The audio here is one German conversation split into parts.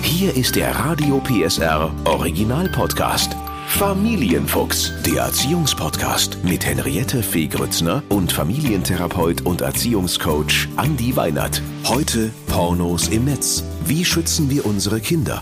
Hier ist der Radio PSR Original Podcast. Familienfuchs, der Erziehungspodcast mit Henriette Fee Grützner und Familientherapeut und Erziehungscoach Andi Weinert. Heute Pornos im Netz. Wie schützen wir unsere Kinder?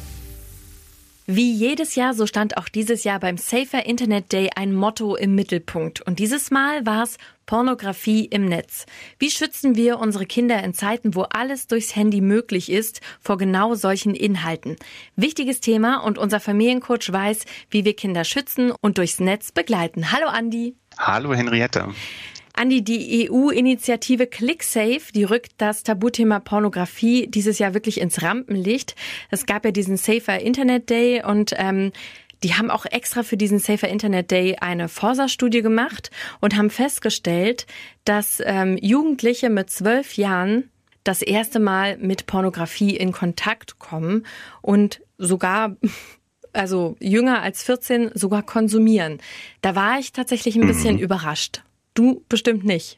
Wie jedes Jahr, so stand auch dieses Jahr beim Safer Internet Day ein Motto im Mittelpunkt. Und dieses Mal war es Pornografie im Netz. Wie schützen wir unsere Kinder in Zeiten, wo alles durchs Handy möglich ist, vor genau solchen Inhalten? Wichtiges Thema und unser Familiencoach weiß, wie wir Kinder schützen und durchs Netz begleiten. Hallo Andi. Hallo Henriette. Andi, die EU-Initiative ClickSafe, die rückt das Tabuthema Pornografie dieses Jahr wirklich ins Rampenlicht. Es gab ja diesen Safer Internet Day und die haben auch extra für diesen Safer Internet Day eine Forsa-Studie gemacht und haben festgestellt, dass Jugendliche mit 12 Jahren das erste Mal mit Pornografie in Kontakt kommen und sogar, also jünger als 14, sogar konsumieren. Da war ich tatsächlich ein bisschen überrascht. Du bestimmt nicht.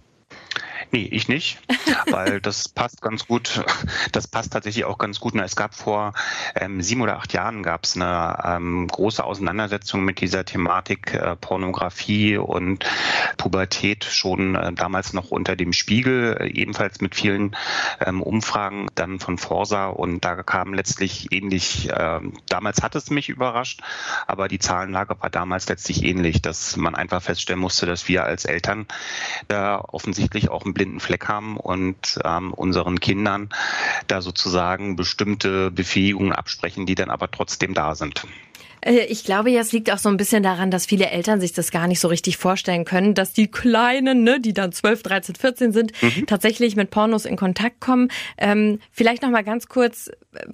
Nee, ich nicht, weil das passt ganz gut. Das passt tatsächlich auch ganz gut. Es gab vor 7 oder 8 Jahren gab es eine große Auseinandersetzung mit dieser Thematik Pornografie und Pubertät schon damals noch unter dem Spiegel, ebenfalls mit vielen Umfragen dann von Forsa und da kam letztlich ähnlich. Damals hat es mich überrascht, aber die Zahlenlage war damals letztlich ähnlich, dass man einfach feststellen musste, dass wir als Eltern da offensichtlich auch einen blinden Fleck haben und unseren Kindern da sozusagen bestimmte Befähigungen absprechen, die dann aber trotzdem da sind. Ich glaube ja, es liegt auch so ein bisschen daran, dass viele Eltern sich das gar nicht so richtig vorstellen können, dass die Kleinen, die dann 12, 13, 14 sind, tatsächlich mit Pornos in Kontakt kommen. Vielleicht noch mal ganz kurz,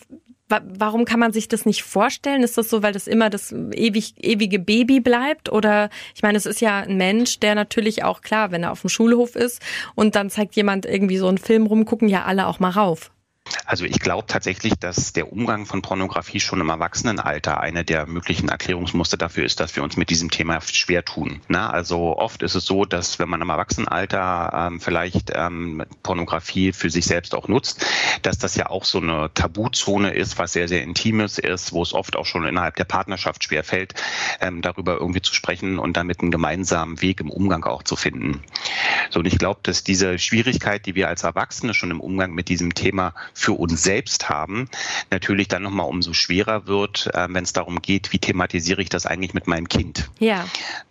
warum kann man sich das nicht vorstellen? Ist das so, weil das immer das ewige Baby bleibt? Oder, ich meine, es ist ja ein Mensch, der natürlich auch, klar, wenn er auf dem Schulhof ist und dann zeigt jemand irgendwie so einen Film rum, gucken ja alle auch mal rauf. Also ich glaube tatsächlich, dass der Umgang von Pornografie schon im Erwachsenenalter eine der möglichen Erklärungsmuster dafür ist, dass wir uns mit diesem Thema schwer tun. Also oft ist es so, dass wenn man im Erwachsenenalter vielleicht Pornografie für sich selbst auch nutzt, dass das ja auch so eine Tabuzone ist, was sehr, sehr Intimes ist, wo es oft auch schon innerhalb der Partnerschaft schwerfällt, darüber irgendwie zu sprechen und damit einen gemeinsamen Weg im Umgang auch zu finden. So, und ich glaube, dass diese Schwierigkeit, die wir als Erwachsene schon im Umgang mit diesem Thema für uns selbst haben, natürlich dann nochmal umso schwerer wird, wenn es darum geht, wie thematisiere ich das eigentlich mit meinem Kind. Ja.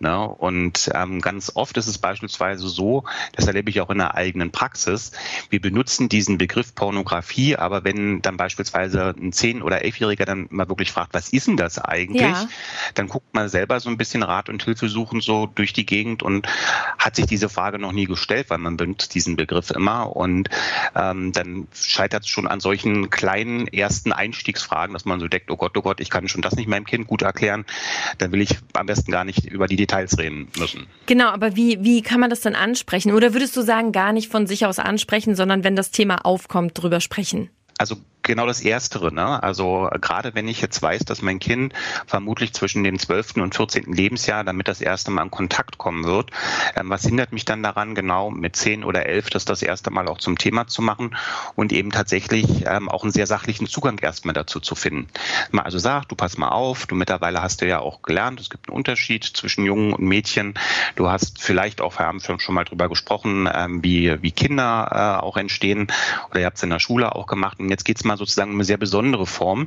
Und ganz oft ist es beispielsweise so, das erlebe ich auch in der eigenen Praxis, wir benutzen diesen Begriff Pornografie, aber wenn dann beispielsweise ein 10- oder 11-Jähriger dann mal wirklich fragt, was ist denn das eigentlich, dann guckt man selber so ein bisschen Rat und Hilfe suchen so durch die Gegend und hat sich diese Frage noch nie gestellt, weil man benutzt diesen Begriff immer und dann scheitert es schon an solchen kleinen ersten Einstiegsfragen, dass man so denkt, oh Gott, ich kann schon das nicht meinem Kind gut erklären, dann will ich am besten gar nicht über die Details reden müssen. Genau, aber wie kann man das dann ansprechen? Oder würdest du sagen, gar nicht von sich aus ansprechen, sondern wenn das Thema aufkommt, drüber sprechen? Also genau das Erstere, Also gerade wenn ich jetzt weiß, dass mein Kind vermutlich zwischen dem 12. und 14. Lebensjahr damit das erste Mal in Kontakt kommen wird, was hindert mich dann daran, genau mit 10 oder 11 das erste Mal auch zum Thema zu machen und eben tatsächlich auch einen sehr sachlichen Zugang erstmal dazu zu finden. Man also sagt, du pass mal auf, du mittlerweile hast du ja auch gelernt, es gibt einen Unterschied zwischen Jungen und Mädchen. Du hast vielleicht auch, wir haben schon mal drüber gesprochen, wie Kinder auch entstehen oder ihr habt es in der Schule auch gemacht und jetzt geht es mal sozusagen um eine sehr besondere Form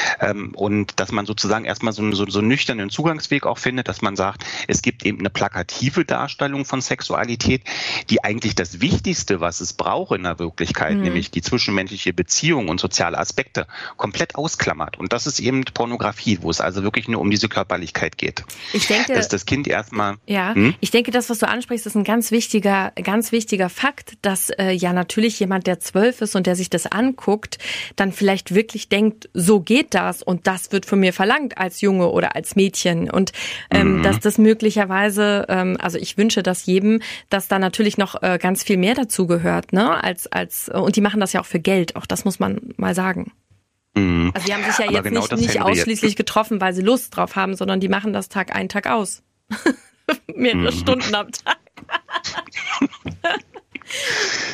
und dass man sozusagen erstmal so einen nüchternen Zugangsweg auch findet, dass man sagt, es gibt eben eine plakative Darstellung von Sexualität, die eigentlich das Wichtigste, was es braucht in der Wirklichkeit, nämlich die zwischenmenschliche Beziehung und soziale Aspekte, komplett ausklammert. Und das ist eben Pornografie, wo es also wirklich nur um diese Körperlichkeit geht. Ich denke, dass das Kind erstmal... Ich denke, das, was du ansprichst, ist ein ganz wichtiger Fakt, dass ja natürlich jemand, der 12 ist und der sich das anguckt, dann vielleicht wirklich denkt, so geht das und das wird von mir verlangt als Junge oder als Mädchen und dass das möglicherweise, also ich wünsche das jedem, dass da natürlich noch ganz viel mehr dazu gehört, als und die machen das ja auch für Geld, auch das muss man mal sagen. Also die haben sich ja jetzt genau nicht ausschließlich getroffen, weil sie Lust drauf haben, sondern die machen das Tag ein, Tag aus. Mehrere Stunden am Tag.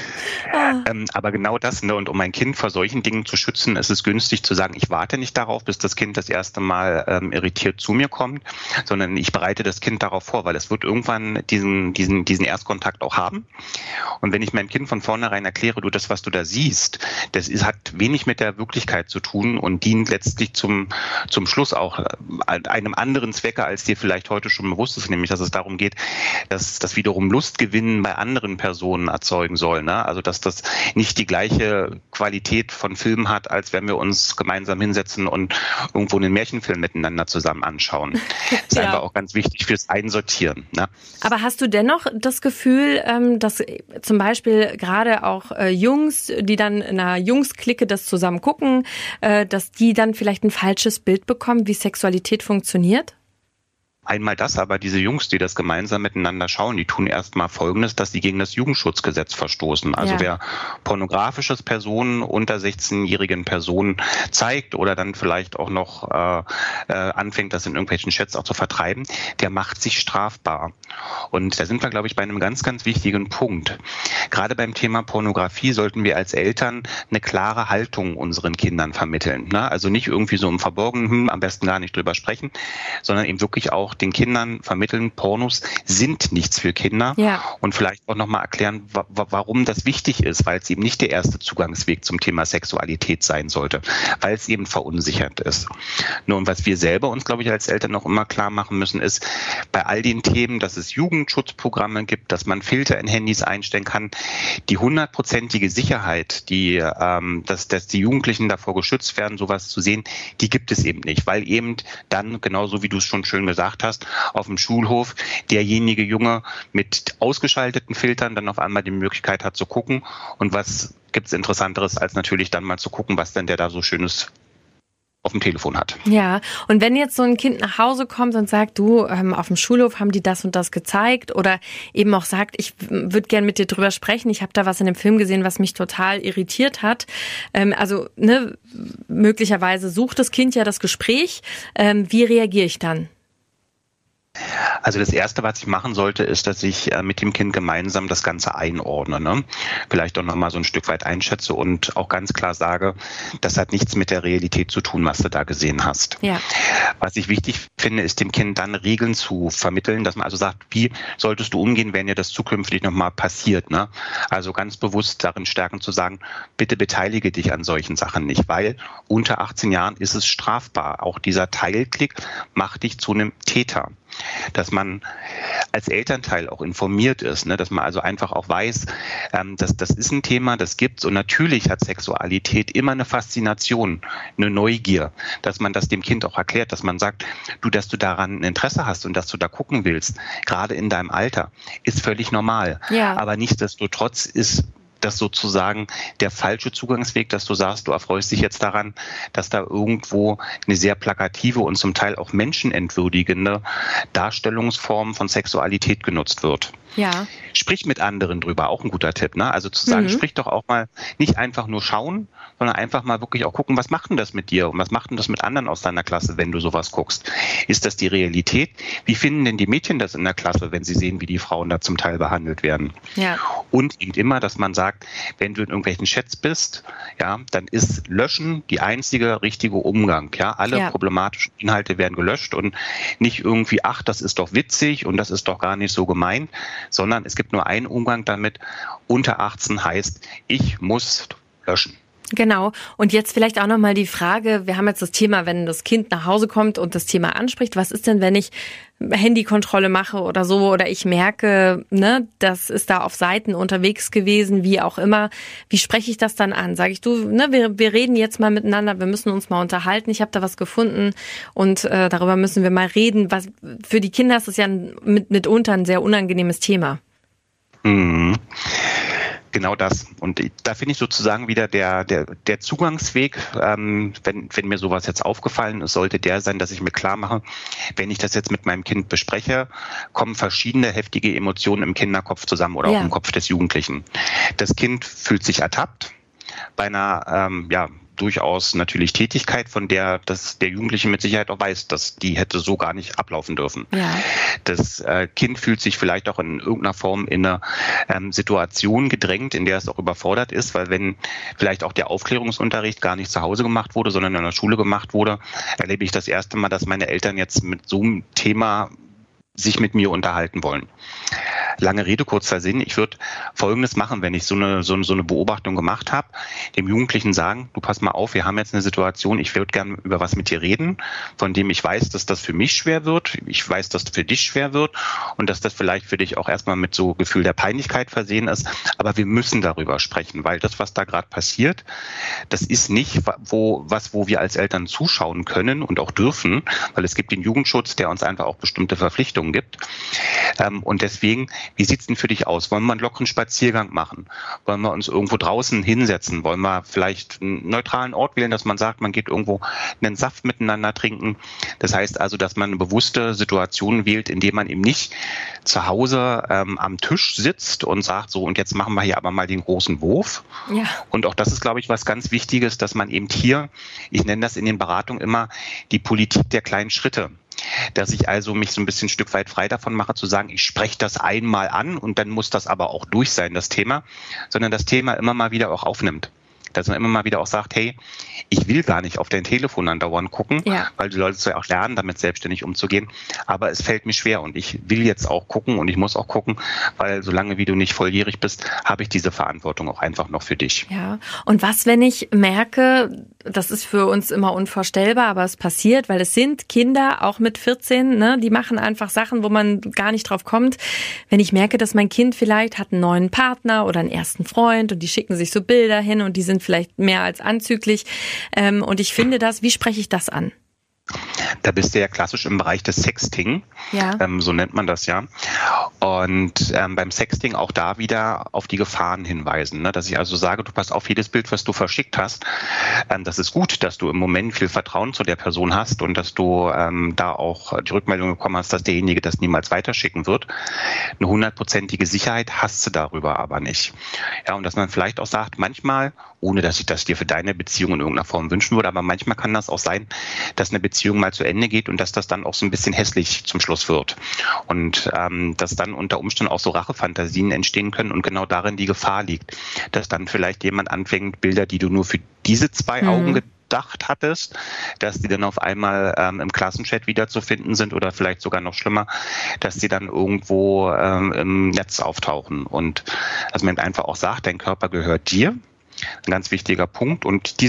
Aber genau das, ne, und um mein Kind vor solchen Dingen zu schützen, ist es günstig zu sagen, ich warte nicht darauf, bis das Kind das erste Mal irritiert zu mir kommt, sondern ich bereite das Kind darauf vor, weil es wird irgendwann diesen Erstkontakt auch haben. Und wenn ich meinem Kind von vornherein erkläre, du, das, was du da siehst, hat wenig mit der Wirklichkeit zu tun und dient letztlich zum Schluss auch einem anderen Zwecke, als dir vielleicht heute schon bewusst ist, nämlich, dass es darum geht, dass das wiederum Lustgewinnen bei anderen Personen erzeugen soll. Ne? Also, dass das nicht die gleiche Qualität von Filmen hat, als wenn wir uns gemeinsam hinsetzen und irgendwo einen Märchenfilm miteinander zusammen anschauen. Das ist einfach auch ganz wichtig fürs Einsortieren. Ne? Aber hast du dennoch das Gefühl, dass zum Beispiel gerade auch Jungs, die dann in einer Jungs-Clique das zusammen gucken, dass die dann vielleicht ein falsches Bild bekommen, wie Sexualität funktioniert? Einmal das, aber diese Jungs, die das gemeinsam miteinander schauen, die tun erstmal Folgendes, dass sie gegen das Jugendschutzgesetz verstoßen. Also wer pornografisches Personen unter 16-jährigen Personen zeigt oder dann vielleicht auch noch anfängt, das in irgendwelchen Chats auch zu vertreiben, der macht sich strafbar. Und da sind wir, glaube ich, bei einem ganz, ganz wichtigen Punkt. Gerade beim Thema Pornografie sollten wir als Eltern eine klare Haltung unseren Kindern vermitteln. Ne? Also nicht irgendwie so im Verborgenen, am besten gar nicht drüber sprechen, sondern eben wirklich auch den Kindern vermitteln, Pornos sind nichts für Kinder und vielleicht auch nochmal erklären, warum das wichtig ist, weil es eben nicht der erste Zugangsweg zum Thema Sexualität sein sollte, weil es eben verunsichert ist. Nur und was wir selber uns, glaube ich, als Eltern noch immer klar machen müssen, ist, bei all den Themen, dass es Jugendschutzprogramme gibt, dass man Filter in Handys einstellen kann, die 100%ige Sicherheit, dass die Jugendlichen davor geschützt werden, sowas zu sehen, die gibt es eben nicht, weil eben dann, genauso wie du es schon schön gesagt hast, auf dem Schulhof derjenige Junge mit ausgeschalteten Filtern dann auf einmal die Möglichkeit hat zu gucken. Und was gibt es Interessanteres, als natürlich dann mal zu gucken, was denn der da so Schönes auf dem Telefon hat. Ja, und wenn jetzt so ein Kind nach Hause kommt und sagt, du, auf dem Schulhof haben die das und das gezeigt oder eben auch sagt, ich würde gern mit dir drüber sprechen, ich habe da was in dem Film gesehen, was mich total irritiert hat. Möglicherweise sucht das Kind ja das Gespräch. Wie reagiere ich dann? Also das Erste, was ich machen sollte, ist, dass ich mit dem Kind gemeinsam das Ganze einordne. Ne? Vielleicht auch nochmal so ein Stück weit einschätze und auch ganz klar sage, das hat nichts mit der Realität zu tun, was du da gesehen hast. Ja. Was ich wichtig finde, ist dem Kind dann Regeln zu vermitteln, dass man also sagt, wie solltest du umgehen, wenn dir das zukünftig nochmal passiert. Ne? Also ganz bewusst darin stärken zu sagen, bitte beteilige dich an solchen Sachen nicht, weil unter 18 Jahren ist es strafbar. Auch dieser Teilklick macht dich zu einem Täter. Dass man als Elternteil auch informiert ist, ne? Dass man also einfach auch weiß, das ist ein Thema, das gibt's und natürlich hat Sexualität immer eine Faszination, eine Neugier, dass man das dem Kind auch erklärt, dass man sagt, dass du daran ein Interesse hast und dass du da gucken willst, gerade in deinem Alter, ist völlig normal. Ja. Aber nichtsdestotrotz ist das sozusagen der falsche Zugangsweg, dass du sagst, du erfreust dich jetzt daran, dass da irgendwo eine sehr plakative und zum Teil auch menschenentwürdigende Darstellungsform von Sexualität genutzt wird. Ja. Sprich mit anderen drüber, auch ein guter Tipp. Ne? Also zu sagen, sprich doch auch mal, nicht einfach nur schauen, sondern einfach mal wirklich auch gucken, was macht denn das mit dir und was macht denn das mit anderen aus deiner Klasse, wenn du sowas guckst? Ist das die Realität? Wie finden denn die Mädchen das in der Klasse, wenn sie sehen, wie die Frauen da zum Teil behandelt werden? Ja. Und eben immer, dass man sagt, wenn du in irgendwelchen Chats bist, ja, dann ist Löschen die einzige richtige Umgang. Ja? Alle problematischen Inhalte werden gelöscht und nicht irgendwie, ach, das ist doch witzig und das ist doch gar nicht so gemeint, sondern es gibt nur einen Umgang damit. Unter 18 heißt, ich muss löschen. Genau. Und jetzt vielleicht auch nochmal die Frage, wir haben jetzt das Thema, wenn das Kind nach Hause kommt und das Thema anspricht, was ist denn, wenn ich Handykontrolle mache oder so oder ich merke, ne, das ist da auf Seiten unterwegs gewesen, wie auch immer. Wie spreche ich das dann an? Sage ich, du, ne, wir reden jetzt mal miteinander, wir müssen uns mal unterhalten, ich habe da was gefunden und darüber müssen wir mal reden. Was für die Kinder ist das ja mitunter ein sehr unangenehmes Thema. Mhm. Genau das. Und da finde ich sozusagen wieder der Zugangsweg, wenn mir sowas jetzt aufgefallen ist, sollte der sein, dass ich mir klar mache, wenn ich das jetzt mit meinem Kind bespreche, kommen verschiedene heftige Emotionen im Kinderkopf zusammen oder auch im Kopf des Jugendlichen. Das Kind fühlt sich ertappt bei einer durchaus natürlich Tätigkeit, von der der Jugendliche mit Sicherheit auch weiß, dass die hätte so gar nicht ablaufen dürfen. Ja. Das Kind fühlt sich vielleicht auch in irgendeiner Form in eine Situation gedrängt, in der es auch überfordert ist, weil wenn vielleicht auch der Aufklärungsunterricht gar nicht zu Hause gemacht wurde, sondern in der Schule gemacht wurde, erlebe ich das erste Mal, dass meine Eltern jetzt mit so einem Thema sich mit mir unterhalten wollen. Lange Rede, kurzer Sinn. Ich würde Folgendes machen, wenn ich so eine Beobachtung gemacht habe, dem Jugendlichen sagen, du pass mal auf, wir haben jetzt eine Situation, ich würde gerne über was mit dir reden, von dem ich weiß, dass das für mich schwer wird, ich weiß, dass das für dich schwer wird und dass das vielleicht für dich auch erstmal mit so Gefühl der Peinlichkeit versehen ist, aber wir müssen darüber sprechen, weil das, was da gerade passiert, das ist nicht, wo wir als Eltern zuschauen können und auch dürfen, weil es gibt den Jugendschutz, der uns einfach auch bestimmte Verpflichtungen gibt. Und deswegen, wie sieht's denn für dich aus? Wollen wir einen lockeren Spaziergang machen? Wollen wir uns irgendwo draußen hinsetzen? Wollen wir vielleicht einen neutralen Ort wählen, dass man sagt, man geht irgendwo einen Saft miteinander trinken? Das heißt also, dass man eine bewusste Situation wählt, in der man eben nicht zu Hause am Tisch sitzt und sagt, so, und jetzt machen wir hier aber mal den großen Wurf. Ja. Und auch das ist, glaube ich, was ganz Wichtiges, dass man eben hier, ich nenne das in den Beratungen immer, die Politik der kleinen Schritte, dass ich also mich so ein bisschen ein Stück weit frei davon mache, zu sagen, ich spreche das einmal an und dann muss das aber auch durch sein, das Thema, sondern das Thema immer mal wieder auch aufnimmt. Dass man immer mal wieder auch sagt, hey, ich will gar nicht auf dein Telefon andauernd gucken, weil die Leute ja auch lernen, damit selbstständig umzugehen. Aber es fällt mir schwer und ich will jetzt auch gucken und ich muss auch gucken, weil solange wie du nicht volljährig bist, habe ich diese Verantwortung auch einfach noch für dich. Ja, und was, wenn ich merke, das ist für uns immer unvorstellbar, aber es passiert, weil es sind Kinder, auch mit 14, ne, die machen einfach Sachen, wo man gar nicht drauf kommt. Wenn ich merke, dass mein Kind vielleicht hat einen neuen Partner oder einen ersten Freund und die schicken sich so Bilder hin und die sind vielleicht mehr als anzüglich. Und ich finde das, wie spreche ich das an? Da bist du ja klassisch im Bereich des Sexting, so nennt man das ja. Und beim Sexting auch da wieder auf die Gefahren hinweisen, ne? Dass ich also sage, du passt auf, jedes Bild, was du verschickt hast, das ist gut, dass du im Moment viel Vertrauen zu der Person hast und dass du da auch die Rückmeldung bekommen hast, dass derjenige das niemals weiterschicken wird. Eine 100%ige Sicherheit hast du darüber aber nicht. Ja, und dass man vielleicht auch sagt, manchmal, ohne dass ich das dir für deine Beziehung in irgendeiner Form wünschen würde, aber manchmal kann das auch sein, dass eine Beziehung mal zu Ende geht und dass das dann auch so ein bisschen hässlich zum Schluss wird. Und dass dann unter Umständen auch so Rachefantasien entstehen können und genau darin die Gefahr liegt, dass dann vielleicht jemand anfängt, Bilder, die du nur für diese zwei Augen gedacht hattest, dass die dann auf einmal im Klassenchat wiederzufinden sind oder vielleicht sogar noch schlimmer, dass die dann irgendwo im Netz auftauchen. Und dass man einfach auch sagt, dein Körper gehört dir, ein ganz wichtiger Punkt. Und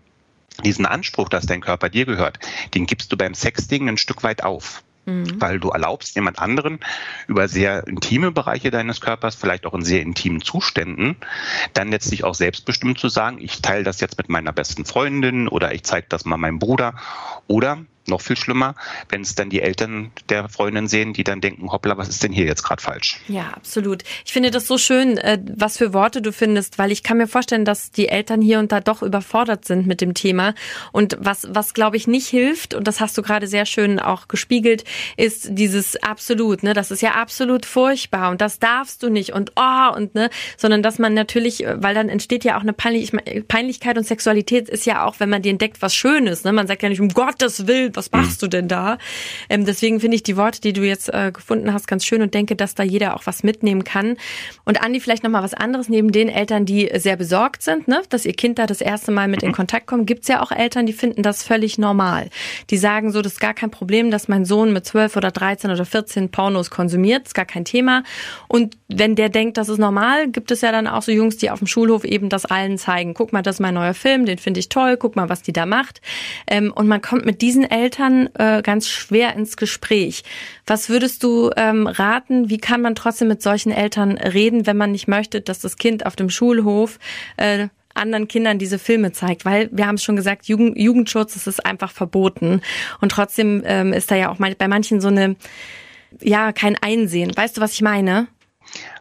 diesen Anspruch, dass dein Körper dir gehört, den gibst du beim Sexting ein Stück weit auf. Weil du erlaubst jemand anderen über sehr intime Bereiche deines Körpers, vielleicht auch in sehr intimen Zuständen, dann letztlich auch selbstbestimmt zu sagen, ich teile das jetzt mit meiner besten Freundin oder ich zeige das mal meinem Bruder oder noch viel schlimmer, wenn es dann die Eltern der Freundin sehen, die dann denken, hoppla, was ist denn hier jetzt gerade falsch? Ja, absolut. Ich finde das so schön, was für Worte du findest, weil ich kann mir vorstellen, dass die Eltern hier und da doch überfordert sind mit dem Thema. Und was glaube ich nicht hilft, und das hast du gerade sehr schön auch gespiegelt, ist dieses absolut, ne, das ist ja absolut furchtbar und das darfst du nicht und ne, sondern dass man natürlich, weil dann entsteht ja auch eine Peinlichkeit und Sexualität ist ja auch, wenn man die entdeckt, was Schönes, ne, man sagt ja nicht, um Gottes Willen, was machst du denn da? Deswegen finde ich die Worte, die du jetzt gefunden hast, ganz schön und denke, dass da jeder auch was mitnehmen kann. Und Andi, vielleicht nochmal was anderes, neben den Eltern, die sehr besorgt sind, ne, dass ihr Kind da das erste Mal mit in Kontakt kommt, gibt's ja auch Eltern, die finden das völlig normal. Die sagen so, das ist gar kein Problem, dass mein Sohn mit 12 oder 13 oder 14 Pornos konsumiert, ist gar kein Thema. Und wenn der denkt, das ist normal, gibt es ja dann auch so Jungs, die auf dem Schulhof eben das allen zeigen. Guck mal, das ist mein neuer Film, den finde ich toll, guck mal, was die da macht. Und man kommt mit diesen Eltern ganz schwer ins Gespräch. Was würdest du raten, wie kann man trotzdem mit solchen Eltern reden, wenn man nicht möchte, dass das Kind auf dem Schulhof anderen Kindern diese Filme zeigt? Weil, wir haben es schon gesagt, Jugendschutz, es ist einfach verboten. Und trotzdem ist da ja auch bei manchen so eine, ja, kein Einsehen. Weißt du, was ich meine?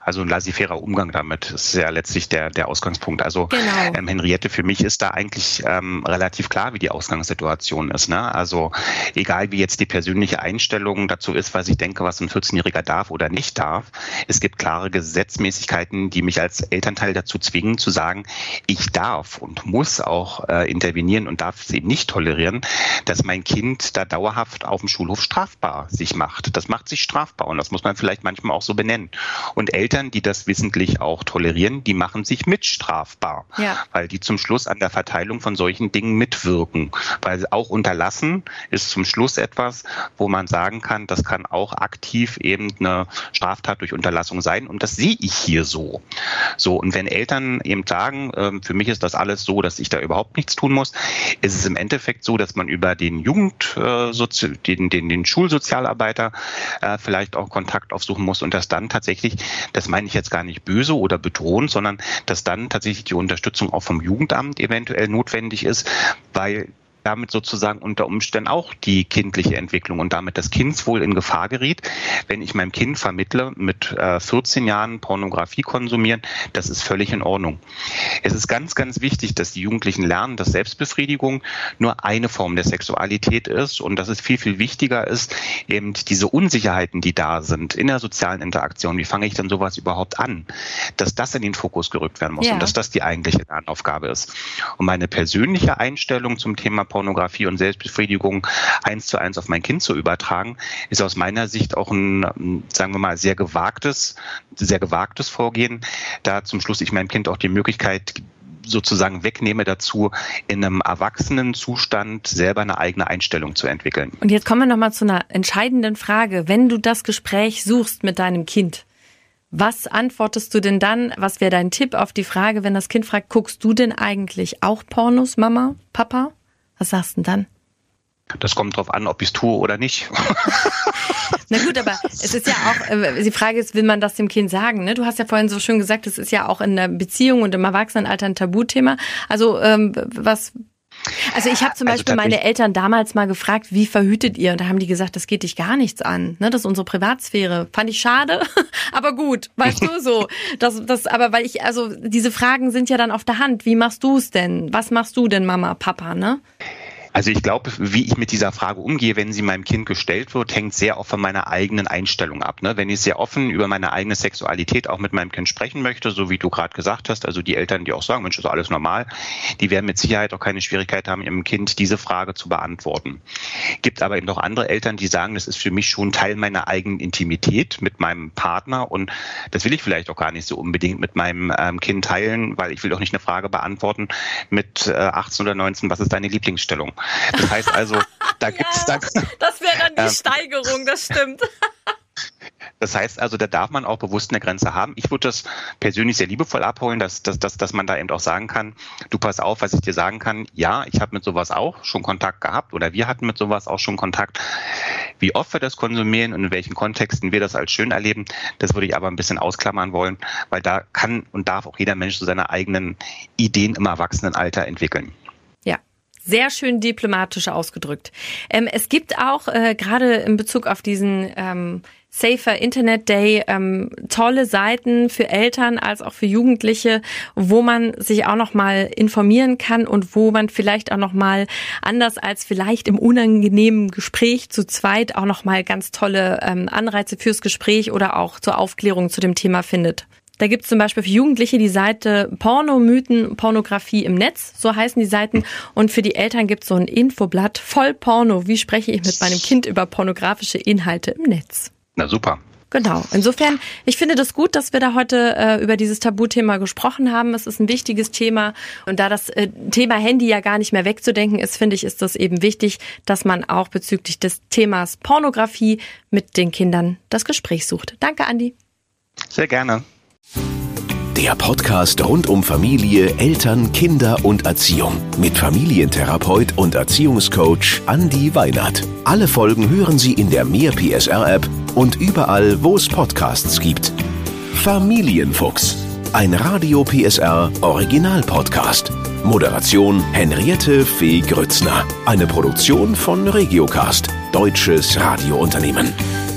Also ein laissez-fairer Umgang damit ist ja letztlich der Ausgangspunkt. Also genau. Henriette, für mich ist da eigentlich relativ klar, wie die Ausgangssituation ist. Ne? Also egal wie jetzt die persönliche Einstellung dazu ist, was ich denke, was ein 14-Jähriger darf oder nicht darf, es gibt klare Gesetzmäßigkeiten, die mich als Elternteil dazu zwingen, zu sagen, ich darf und muss auch intervenieren und darf es eben nicht tolerieren, dass mein Kind da dauerhaft auf dem Schulhof strafbar sich macht. Das macht sich strafbar und das muss man vielleicht manchmal auch so benennen. Und Eltern, die das wissentlich auch tolerieren, die machen sich mitstrafbar, weil die zum Schluss an der Verteilung von solchen Dingen mitwirken. Weil auch unterlassen ist zum Schluss etwas, wo man sagen kann, das kann auch aktiv eben eine Straftat durch Unterlassung sein und das sehe ich hier so. So, und wenn Eltern eben sagen, für mich ist das alles so, dass ich da überhaupt nichts tun muss, ist es im Endeffekt so, dass man über den den Schulsozialarbeiter vielleicht auch Kontakt aufsuchen muss und dass dann tatsächlich, das meine ich jetzt gar nicht böse oder bedrohend, sondern dass dann tatsächlich die Unterstützung auch vom Jugendamt eventuell notwendig ist, weil damit sozusagen unter Umständen auch die kindliche Entwicklung und damit das Kindswohl in Gefahr geriet. Wenn ich meinem Kind vermittle, mit 14 Jahren Pornografie konsumieren, das ist völlig in Ordnung. Es ist ganz, ganz wichtig, dass die Jugendlichen lernen, dass Selbstbefriedigung nur eine Form der Sexualität ist und dass es viel, viel wichtiger ist, eben diese Unsicherheiten, die da sind in der sozialen Interaktion, wie fange ich denn sowas überhaupt an, dass das in den Fokus gerückt werden muss und dass das die eigentliche Lernaufgabe ist. Und meine persönliche Einstellung zum Thema Pornografie und Selbstbefriedigung 1:1 auf mein Kind zu übertragen, ist aus meiner Sicht auch ein, sagen wir mal, sehr gewagtes Vorgehen, da zum Schluss ich meinem Kind auch die Möglichkeit sozusagen wegnehme dazu, in einem erwachsenen Zustand selber eine eigene Einstellung zu entwickeln. Und jetzt kommen wir nochmal zu einer entscheidenden Frage. Wenn du das Gespräch suchst mit deinem Kind, was antwortest du denn dann? Was wäre dein Tipp auf die Frage, wenn das Kind fragt, guckst du denn eigentlich auch Pornos, Mama, Papa? Was sagst du denn dann? Das kommt drauf an, ob ich es tue oder nicht. Na gut, aber es ist ja auch, die Frage ist, will man das dem Kind sagen? Ne? Du hast ja vorhin so schön gesagt, es ist ja auch in der Beziehung und im Erwachsenenalter ein Tabuthema. Also Also ich habe zum Beispiel meine Eltern damals mal gefragt, wie verhütet ihr? Und da haben die gesagt, das geht dich gar nichts an. Ne? Das ist unsere Privatsphäre. Fand ich schade, aber gut, weißt du so. Aber weil diese Fragen sind ja dann auf der Hand. Wie machst du es denn? Was machst du denn, Mama, Papa, ne? Also ich glaube, wie ich mit dieser Frage umgehe, wenn sie meinem Kind gestellt wird, hängt sehr auch von meiner eigenen Einstellung ab. Ne? Wenn ich sehr offen über meine eigene Sexualität auch mit meinem Kind sprechen möchte, so wie du gerade gesagt hast, also die Eltern, die auch sagen, Mensch, ist alles normal, die werden mit Sicherheit auch keine Schwierigkeit haben, ihrem Kind diese Frage zu beantworten. Gibt aber eben noch andere Eltern, die sagen, das ist für mich schon Teil meiner eigenen Intimität mit meinem Partner und das will ich vielleicht auch gar nicht so unbedingt mit meinem Kind teilen, weil ich will auch nicht eine Frage beantworten mit 18 oder 19, was ist deine Lieblingsstellung? Das heißt also, da gibt's dann... Das wäre dann die Steigerung, das stimmt. Das heißt also, da darf man auch bewusst eine Grenze haben. Ich würde das persönlich sehr liebevoll abholen, dass man da eben auch sagen kann, du pass auf, was ich dir sagen kann, ja, ich habe mit sowas auch schon Kontakt gehabt oder wir hatten mit sowas auch schon Kontakt. Wie oft wir das konsumieren und in welchen Kontexten wir das als schön erleben, das würde ich aber ein bisschen ausklammern wollen, weil da kann und darf auch jeder Mensch so seine eigenen Ideen im Erwachsenenalter entwickeln. Ja. Sehr schön diplomatisch ausgedrückt. Es gibt auch gerade in Bezug auf diesen Safer Internet Day tolle Seiten für Eltern als auch für Jugendliche, wo man sich auch noch mal informieren kann und wo man vielleicht auch noch mal anders als vielleicht im unangenehmen Gespräch zu zweit auch noch mal ganz tolle Anreize fürs Gespräch oder auch zur Aufklärung zu dem Thema findet. Da gibt's zum Beispiel für Jugendliche die Seite Pornomythen, Pornografie im Netz, so heißen die Seiten. Und für die Eltern gibt's so ein Infoblatt voll Porno. Wie spreche ich mit meinem Kind über pornografische Inhalte im Netz? Na super. Genau. Insofern, ich finde das gut, dass wir da heute über dieses Tabuthema gesprochen haben. Es ist ein wichtiges Thema. Und da das Thema Handy ja gar nicht mehr wegzudenken ist, finde ich, ist das eben wichtig, dass man auch bezüglich des Themas Pornografie mit den Kindern das Gespräch sucht. Danke, Andi. Sehr gerne. Der Podcast rund um Familie, Eltern, Kinder und Erziehung mit Familientherapeut und Erziehungscoach Andi Weinert. Alle Folgen hören Sie in der Mehr PSR App und überall, wo es Podcasts gibt. Familienfuchs, ein Radio PSR Original Podcast. Moderation Henriette Fee Grützner. Eine Produktion von Regiocast, deutsches Radiounternehmen.